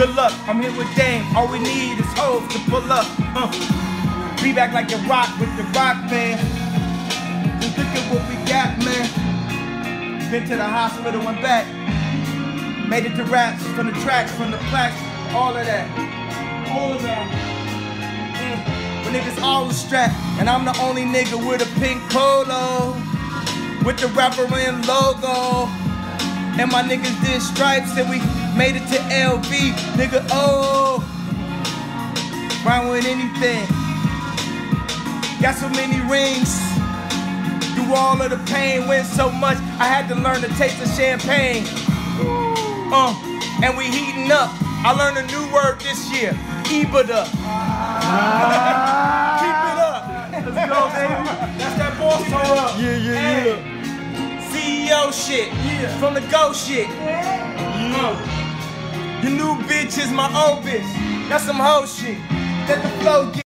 Good luck, I'm here with Dame. All we need is hoes to pull up. Be back like a rock with the rock, man. Just look at what we got, man. Been to the hospital and back. Made it to raps, from the tracks, from the plaques, all of that. All of that. But niggas all strapped, and I'm the only nigga with a pink polo. With the rapper in logo. And my niggas did stripes and we made it to LV. Nigga, oh. Rhyme with anything. Got so many rings. Through all of the pain, win so much, I had to learn to taste the champagne. And we heating up. I learned a new word this year. EBITDA. Keep it up. Let's go, baby. That's that boss talk. Yeah. CEO shit. Yeah. From the Go shit. Your new bitch is my old bitch. That's some hoe shit. Let the flow get